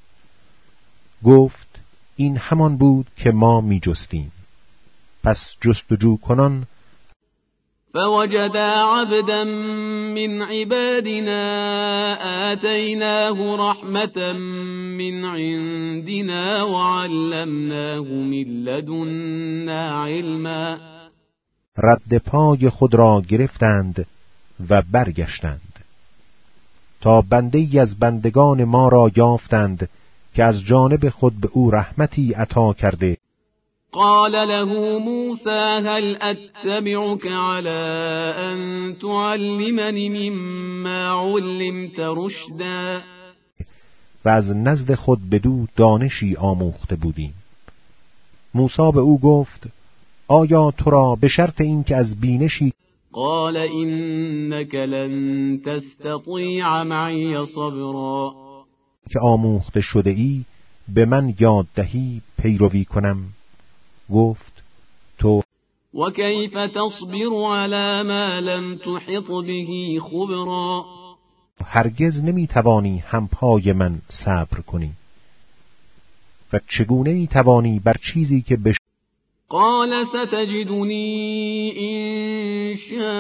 Speaker 2: گفت این همان بود که ما می جستیم. پس جستجو کنان
Speaker 1: فوجدا عبدا من عبادنا آتیناه رحمة من عندنا وعلمناه من لدنا علما.
Speaker 2: رد پای خود را گرفتند و برگشتند تا بنده ای از بندگان ما را یافتند که از جانب خود به او رحمتی عطا کرده.
Speaker 1: قال له موسى هل أتبعك على أن تعلمني مما علمت رشدا.
Speaker 2: و از نزد خود بدو دانشی آموخته بودیم. موسی به او گفت آیا تو را به شرط این که از بینشی.
Speaker 1: قال إنك لن تستطيع معي صبرا.
Speaker 2: که آموخته شده ای به من یاد دهی پیروی کنم. گفت تو
Speaker 1: وكيف تصبر على ما لم تحط به خبرا.
Speaker 2: هرگز نمیتوانی همپای من صبر کنی و چگونه میتوانی بر چیزی که بش.
Speaker 1: قال ستجدني إن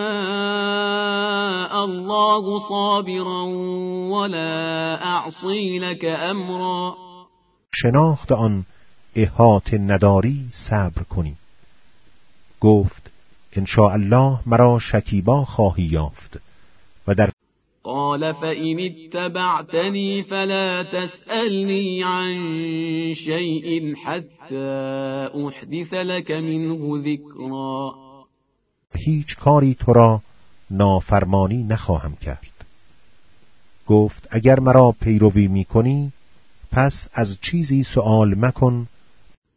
Speaker 1: شاء الله صابرا ولا أعصي لك أمرا.
Speaker 2: شناخت آن احاطه نداری صبر کنی. گفت ان شاء الله مرا شکیبا خواهی یافت. و در
Speaker 1: قال فإن اتبعتني فلا تسألني عن شيء حتى أحدث لك منه ذكرا.
Speaker 2: هیچ کاری تو را نافرمانی نخواهم کرد. گفت اگر مرا پیروی می کنی پس از چیزی سؤال مکن.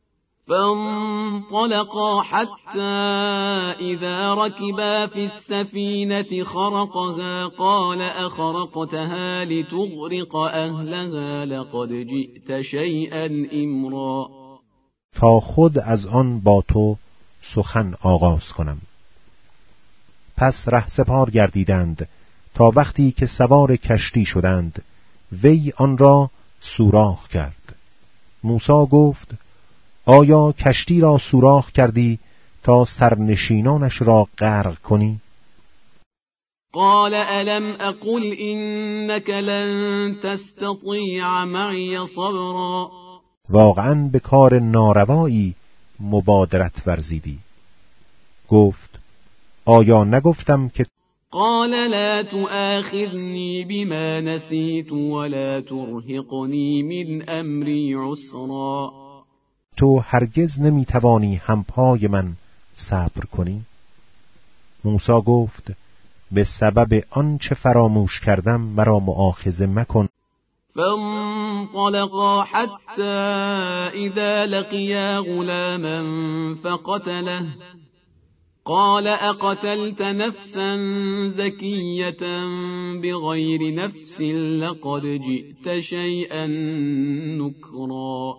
Speaker 1: فانطلقا حتى إذا ركبا في السفينة خرقها قال أخرقتها لتغرق أهلها لقد جئت شيئا إمرا.
Speaker 2: تا خود از آن با تو سخن آغاز کنم. پس رهسپار گردیدند تا وقتی که سوار کشتی شدند وی آن را سوراخ کرد. موسی گفت آیا کشتی را سوراخ کردی تا سرنشینانش را غرق کنی؟
Speaker 1: قال الم اقل انك لن تستطيع معي صبرا.
Speaker 2: واقعا به کار ناروایی مبادرت ورزیدی. گفت آیا نگفتم که
Speaker 1: قال لا تؤاخذني بما نسيت ولا ترهقني من امری عسرا.
Speaker 2: تو هرگز نمیتوانی همپای من صبر کنی؟ موسی گفت به سبب آنچه فراموش کردم مرا مؤاخذه مکن.
Speaker 1: فانطلقا حتى اذا لقيا غلاما فقتله قال اقتلت نفسا زكية بغير نفس لقد جئت شيئا نكرا.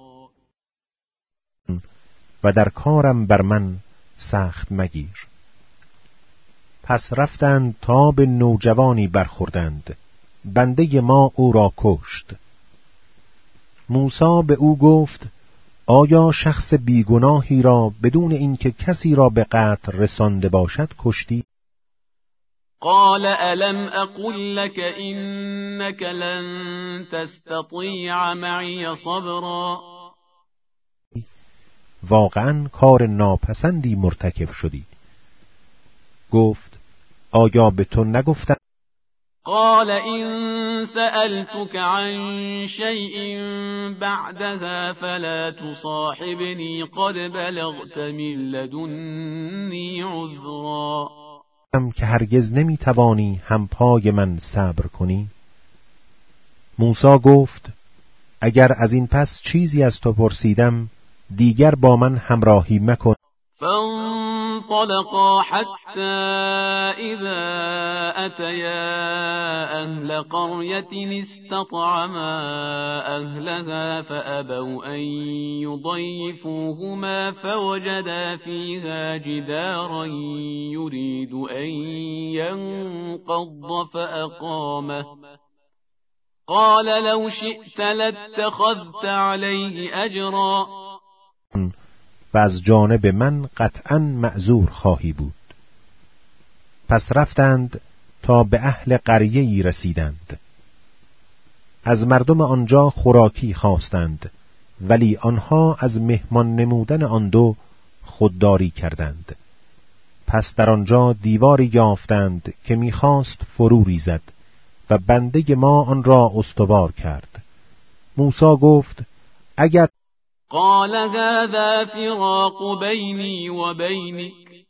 Speaker 2: و در کارم بر من سخت مگیر. پس رفتند تا به نوجوانی برخوردند. بنده ما او را کشت. موسی به او گفت آیا شخص بیگناهی را بدون اینکه کسی را به قتل رسانده باشد کشتی؟
Speaker 1: قال الم اقل لك انك لن تستطيع معي صبرا.
Speaker 2: واقعا کار ناپسندی مرتکب شدی. گفت آیا به تو نگفتم؟
Speaker 1: قال إن سألتك عن شيء بعدها فلا تصاحبني قد بلغت من لدني عذرا.
Speaker 2: هم که هرگز نمیتوانی همپای من صبر کنی. موسی گفت اگر از این پس چیزی از تو پرسیدم دیگر با من همراهی مکن.
Speaker 1: فانطلقا حتى إذا أتيا أهل قرية استطعما أهلها فأبوا أن يضيفوهما فوجدا فيها جدارا يريد أن ينقض فأقامه قال لو شئت لاتخذت عليه أجرا.
Speaker 2: و از جانب من قطعا معذور خواهی بود. پس رفتند تا به اهل قریه‌ای رسیدند. از مردم آنجا خوراکی خواستند ولی آنها از مهمان نمودن آن دو خودداری کردند. پس در آنجا دیواری یافتند که می‌خواست فرو ریزد و بنده ما آن را استوار کرد. موسی گفت اگر
Speaker 1: قال هذا فراق بيني وبينك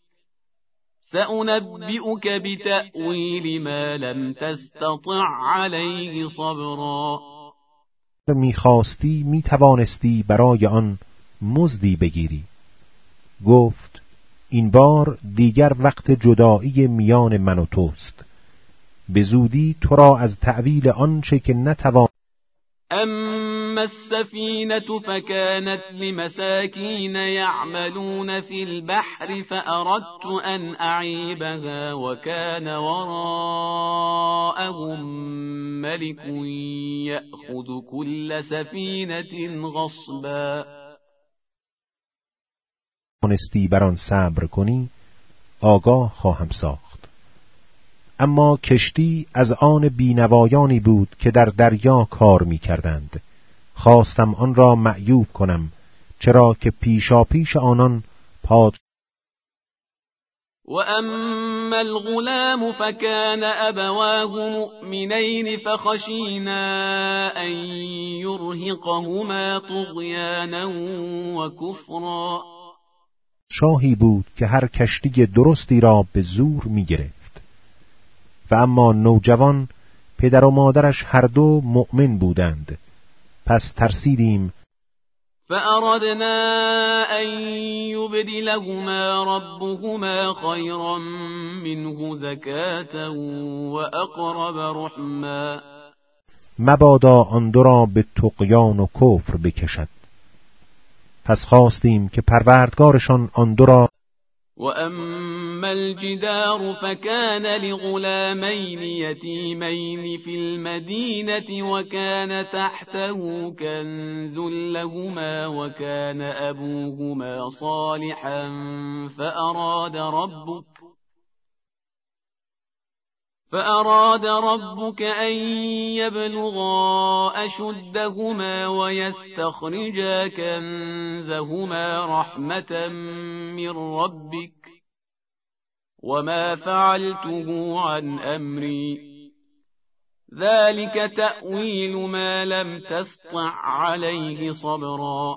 Speaker 1: سأنبئك بتأويل ما لم تستطع عليه صبرا.
Speaker 2: میخواستی میتوانستی برای آن مزدی بگیری. گفت این بار دیگر وقت جدایی میان من و توست. به زودی تو را از تأویل آنچه که نتوان.
Speaker 1: اما السفينة فكانت لمساكين يعملون في البحر فأردت أن أعيبها وكان وراءهم ملك يأخذ كل سفينة غصبا.
Speaker 2: تونستی بر آن صبر کنی آگاه خواهم ساخت. اما کشتی از آن بینوایانی بود که در دریا کار می کردند. خواستم آن را معیوب کنم چرا که پیشا پیش آنان پاد.
Speaker 1: و اما الغلام فکان ابواه مؤمنین فخشینا ان یرهقهما طغیانا و کفرا.
Speaker 2: شاهی بود که هر کشتی درستی را به زور می گرفت. و اما نوجوان پدر و مادرش هر دو مؤمن بودند. پس ترسیدیم.
Speaker 1: فأردنا أن يبدلهما ربهما خيرا منه زكاة وأقرب رحما.
Speaker 2: مبادا آن دو را به طغیان و کفر بکشد. پس خواستیم که پروردگارشان آن دو را
Speaker 1: وأما الجدار فكان لغلامين يتيمين في المدينة وكان تحته كنز لهما وكان أبوهما صالحا فأراد ربك فأراد ربك أن يبلغا أشدهما ويستخرجا كنزهما رحمة من ربك وما فعلته عن أمري ذلك تأويل ما لم تسطع عليه صبرا.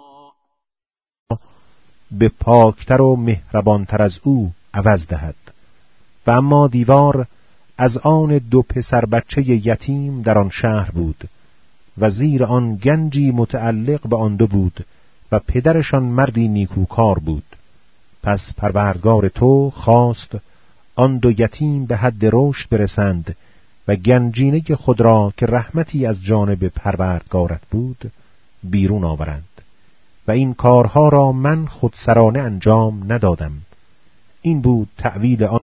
Speaker 2: به پاکتر و مهربانتر از او عوض دهد. و اما دیوار از آن دو پسر بچه یتیم در آن شهر بود و زیر آن گنجی متعلق به آن دو بود و پدرشان مردی نیکوکار بود. پس پروردگار تو خواست آن دو یتیم به حد رشد برسند و گنجینه خود را که رحمتی از جانب پروردگارت بود بیرون آورند و این کارها را من خودسرانه انجام ندادم. این بود تأویل آن.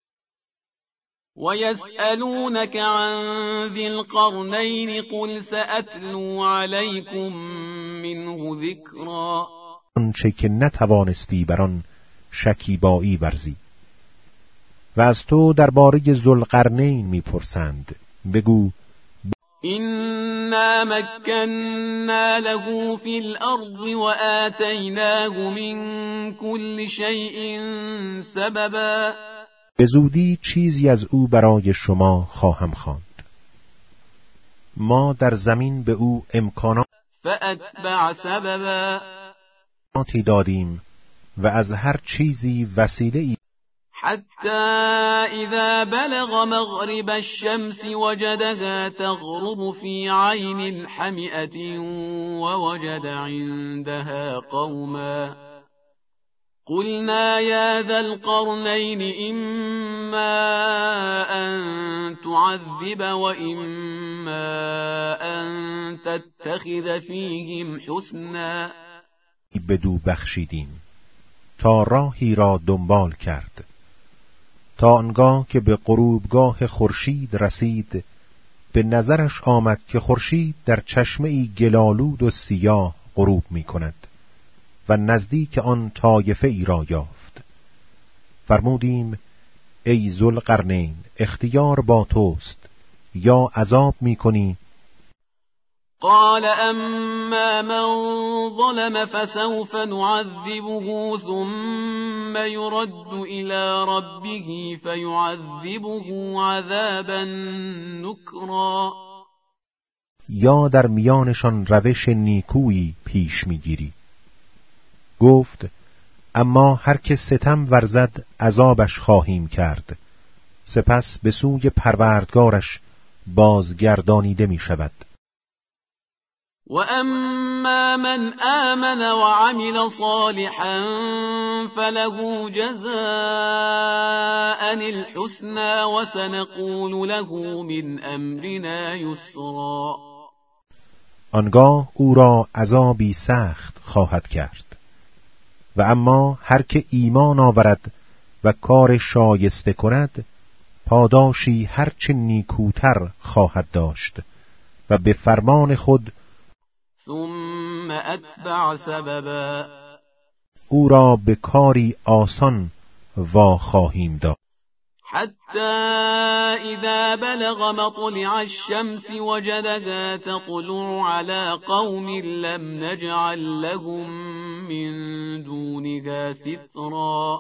Speaker 1: وَيَسْأَلُونَكَ عَنْ ذِي الْقَرْنَيْنِ قُلْ سَأَتْلُو عَلَيْكُمْ مِنْهُ ذِكْرًا.
Speaker 2: آنچه که نتوانستی بر آن شکیبایی ورزی. و از تو درباره ذوالقرنین میپرسند. بگو
Speaker 1: إِنَّا مَكَّنَّا لَهُ فِي الْأَرْضِ وَآتَيْنَاهُ مِنْ كُلِّ شَيْءٍ سَبَبًا.
Speaker 2: به زودی چیزی از او برای شما خواهم خواند. ما در زمین به او امکانات
Speaker 1: فأتبع سببا
Speaker 2: دادیم و از هر چیزی وسیله ای
Speaker 1: حتی اذا بلغ مغرب الشمس وجدها تغرب في عين حمئة ووجد عندها قوما قلنا يا ذا القرنين إما أن تعذب وإما أن تتخذ فيهم حسنا.
Speaker 2: بدو بخشیدیم تا راهی را دنبال کرد تا آنگاه که به غروبگاه خورشید رسید به نظرش آمد که خورشید در چشمه‌ای گلالود و سیاه غروب می کند و نزدیک آن طایفه ای را یافت. فرمودیم ای ذوالقرنین اختیار با توست، یا عذاب می کنی.
Speaker 1: قال اما من ظلم فسوف نعذبه ثم يرد الى ربه فيعذبه عذابا نكرا.
Speaker 2: یا در میانشان روش نیکویی پیش میگیری. گفت اما هر که ستم ورزد عذابش خواهیم کرد، سپس به سوی پروردگارش بازگردانیده می شود.
Speaker 1: و اما من آمن و عمل صالحا فله جزاء الحسنى و سنقول له من امرنا یسرا. آنگاه
Speaker 2: او را عذابی سخت خواهد کرد. و اما هر که ایمان آورد و کار شایسته کند پاداشی هرچه نیکوتر خواهد داشت و به فرمان خود
Speaker 1: ثم اتبع سببا
Speaker 2: او را به کاری آسان وا خواهیم داد.
Speaker 1: حتی اذا بلغ مطلع الشمس وجدها تطلع على قوم لم نجعل لهم من دونها سترا.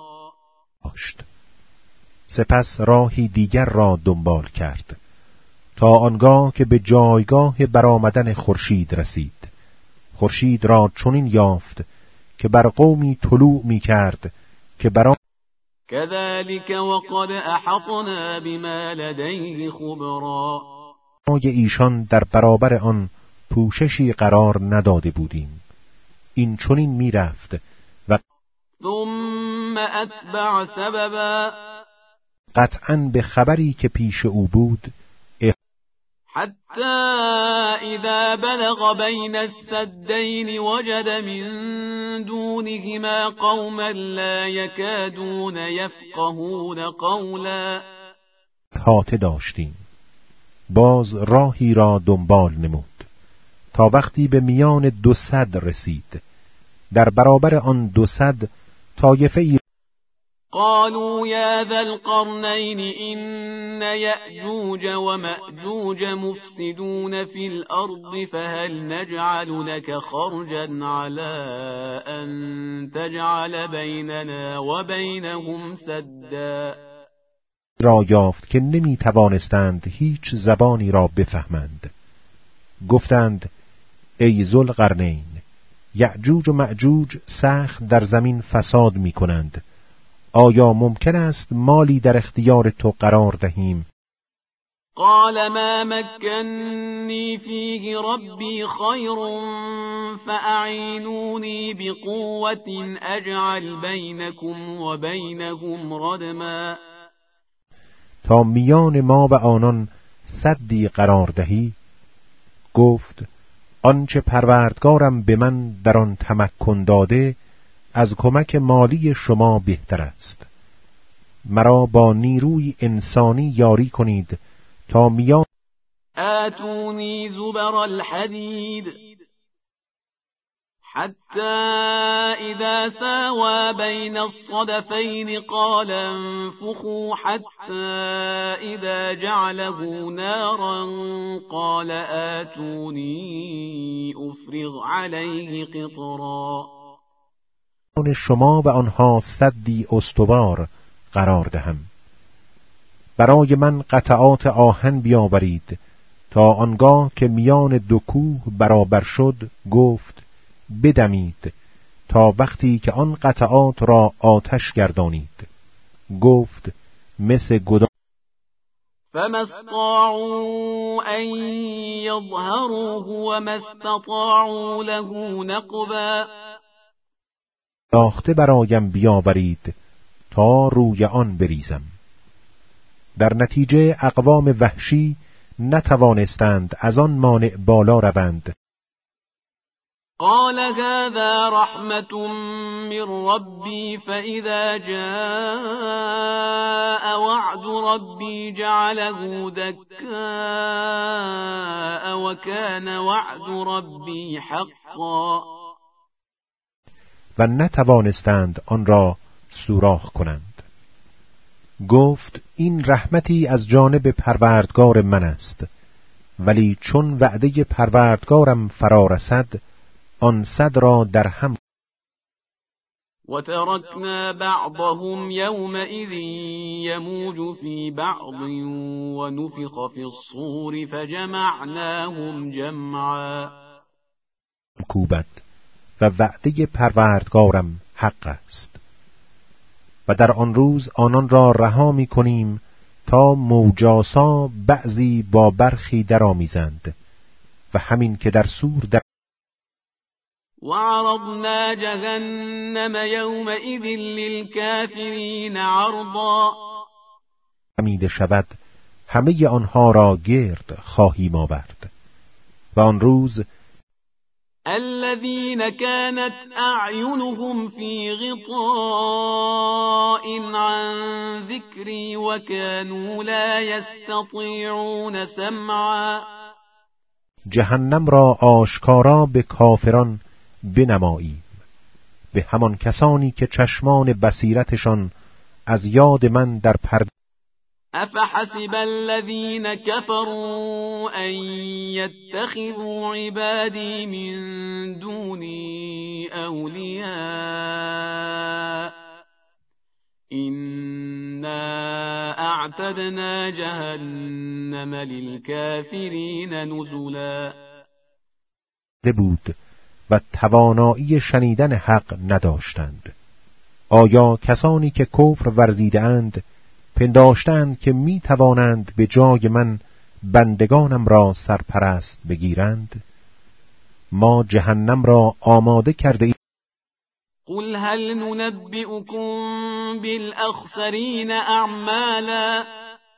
Speaker 2: سپس راهی دیگر را دنبال کرد تا آنگاه که به جایگاه برآمدن خورشید رسید. خورشید را چنین یافت که بر قومی طلوع می کرد که برای
Speaker 1: كذلك وقد احطنا بما لديه خبرا.
Speaker 2: ما ایشان در برابر آن پوششی قرار نداده بودیم این چنین میرفت و
Speaker 1: ثم اتبع سببا
Speaker 2: قطعاً به خبری که پیش او بود
Speaker 1: حتی اذا بلغ بین السدین وجد من دونهما قوما لا یکادون یفقهون قولا.
Speaker 2: احاطه داشتیم، باز راهی را دنبال نمود تا وقتی به میان دو صد رسید، در برابر آن دو صد طایفه ای
Speaker 1: قالوا یا ذا القرنین إن یأجوج و مأجوج مفسدون فی الأرض فهل نجعل لك خرجا على أن تجعل بیننا و بینهم سدا.
Speaker 2: را یافت که نمی توانستند هیچ زبانی را بفهمند. گفتند ای ذوالقرنین، یأجوج و مأجوج سخت در زمین فساد می کنند، آیا ممکن است مالی در اختیار تو قرار دهیم؟
Speaker 1: قال ما مکنی فیه ربی خیر فاعینونی بقوة اجعل بینکم و بینهم ردما.
Speaker 2: تا میان ما و آنان سدی قرار دهی. گفت آنچه پروردگارم به من در آن تمکن داده از کمک مالی شما بهتر است. مرا با نیروی انسانی یاری کنید تا میان
Speaker 1: آتونی زبر الحدید حتی اذا ساوا بین الصدفین قال انفخوا حتی اذا جعله نارا قال آتونی افرغ علیه قطرا.
Speaker 2: شما و آنها سدی استوار قرار دهم. برای من قطعات آهن بیاورید. تا آنگاه که میان دو کوه برابر شد گفت بدمید تا وقتی که آن قطعات را آتش گردانید. گفت مثل گداز.
Speaker 1: فما استطاعوا ان یظهروه وما استطاعوا له نقبا.
Speaker 2: ساخته برایم بیاورید تا روی آن بریزم. در نتیجه اقوام وحشی نتوانستند از آن مانع بالا روند.
Speaker 1: قال هذا رحمة من ربي فإذا جاء وعد ربي جعله دكاء وكان وعد ربي حقا.
Speaker 2: و نتوانستند آن را سوراخ کنند. گفت این رحمتی از جانب پروردگار من است، ولی چون وعده پروردگارم فرا رسد آن صد را در هم.
Speaker 1: و ترکنا بعضهم یومئذ یموج فی بعض و نفخ فی الصور فجمعناهم جمعا.
Speaker 2: کوبد و وعده پروردگارم حق است و در آن روز آنان را رها می کنیم تا موجاسا بعضی با برخی درآمیزند و همین که در سور در
Speaker 1: وعرضنا جهنم یومئذ للکافرین عرضا.
Speaker 2: خمیده شود همه آنها را گرد خواهیم آورد و آن روز
Speaker 1: الذين كانت أعينهم في غطاء عن ذكري وكانوا لا يستطيعون سمعا.
Speaker 2: جهنم را آشکارا به کافران بنماییم، به همان کسانی که چشمان بصیرتشان از یاد من در پرده.
Speaker 1: افحسب الذين كفروا ان يتخذوا عبادي من دوني اولياء انا اعتدنا جهنم للكافرين نزلا.
Speaker 2: بود و توانایی شنیدن حق نداشتند. آیا کسانی که کفر ورزیدند پنداشتند که می توانند به جای من بندگانم را سرپرست بگیرند؟ ما جهنم را آماده کرده ایم.
Speaker 1: قل هل ننبئكم بالأخسرین اعمالا،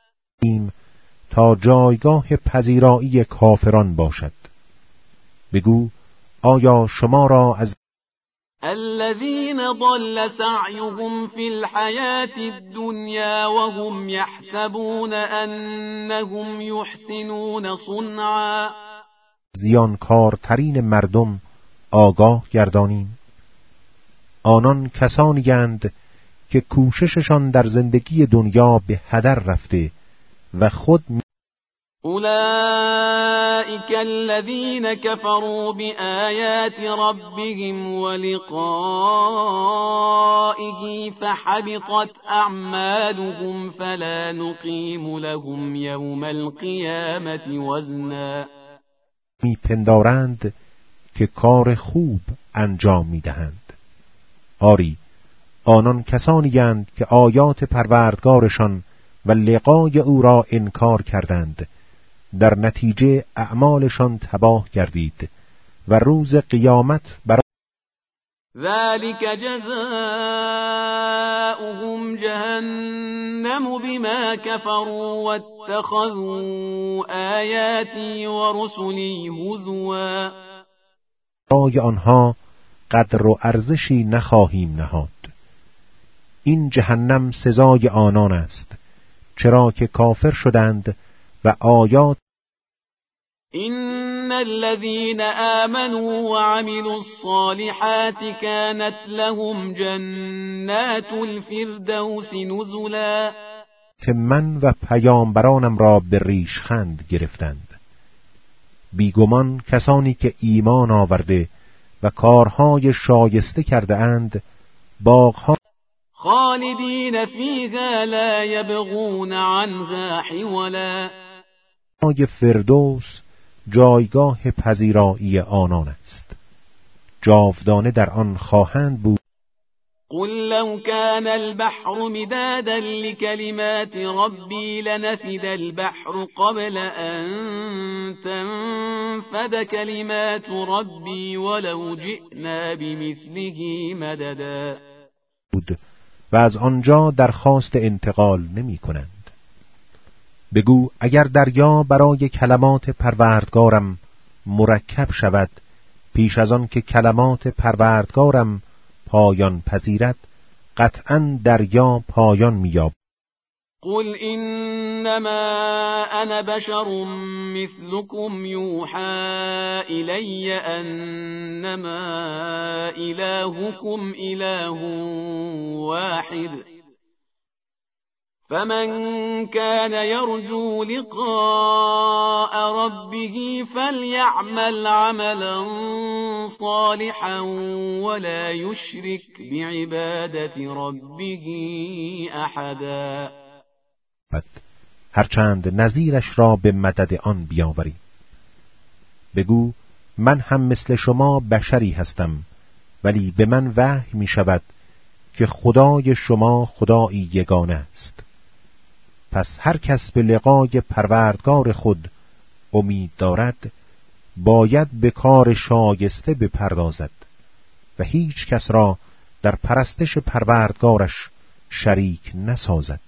Speaker 2: تا جایگاه پذیرایی کافران باشد. بگو آیا شما را از
Speaker 1: الذين ضل سعيهم في الحياة الدنيا وهم يحسبون أنهم يحسنون صنعا،
Speaker 2: زیانکارترین مردم آگاه گردانیم؟ آنان کسانی اند که کوشششان در زندگی دنیا به هدر رفته و خود
Speaker 1: أولئك الذين كفروا بآيات ربهم ولقائه فحبطت أعمالهم فلا نقيم لهم يوم القيامة وزنا.
Speaker 2: میپندارند که کار خوب انجام میدهند. آری، آنان کسانی اند که آیات پروردگارشان و لقای او را انکار کردند، در نتیجه اعمالشان تباه گردید و روز قیامت برای
Speaker 1: ذلك جزاؤهم جهنم بما كفروا واتخذوا آیاتی و رسلی هزوا.
Speaker 2: برای آنها قدر و ارزشی نخواهیم نهاد. این جهنم سزای آنان است، چرا که کافر شدند و آیات.
Speaker 1: إن الذين آمنوا وعملوا الصالحات كانت لهم جنات الفردوس نزلا.
Speaker 2: که من و پیامبرانم را به ریشخند گرفتند. بیگمان کسانی که ایمان آورده و کارهای شایسته کرده اند باغها
Speaker 1: خالدین فیها لا یبغون عنها حولا.
Speaker 2: جای فردوس جایگاه پذیرایی آنان است، جاودانه در آن خواهند بود.
Speaker 1: قل لو كان البحر مدادا لكلمات ربي لنفد البحر قبل أن تنفد كلمات ربي ولو جئنا بمثله مددا.
Speaker 2: و از آنجا درخواست انتقال نمی کنند. بگو اگر دریا برای کلمات پروردگارم مرکب شود پیش از آن که کلمات پروردگارم پایان پذیرد، قطعاً دریا پایان می‌یابد.
Speaker 1: قل انما انا بشر مثلكم يوحى الي انما الهكم اله واحد فمن كان يرجو لقاء ربه فليعمل عملا صالحا ولا يشرك بعبادة ربه احدا.
Speaker 2: هرچند نظیرش را به مدد آن بیاوری. بگو من هم مثل شما بشری هستم، ولی به من وحی می شود که خدای شما خدایی یگانه است. پس هر کس به لقای پروردگار خود امید دارد باید به کار شایسته بپردازد و هیچ کس را در پرستش پروردگارش شریک نسازد.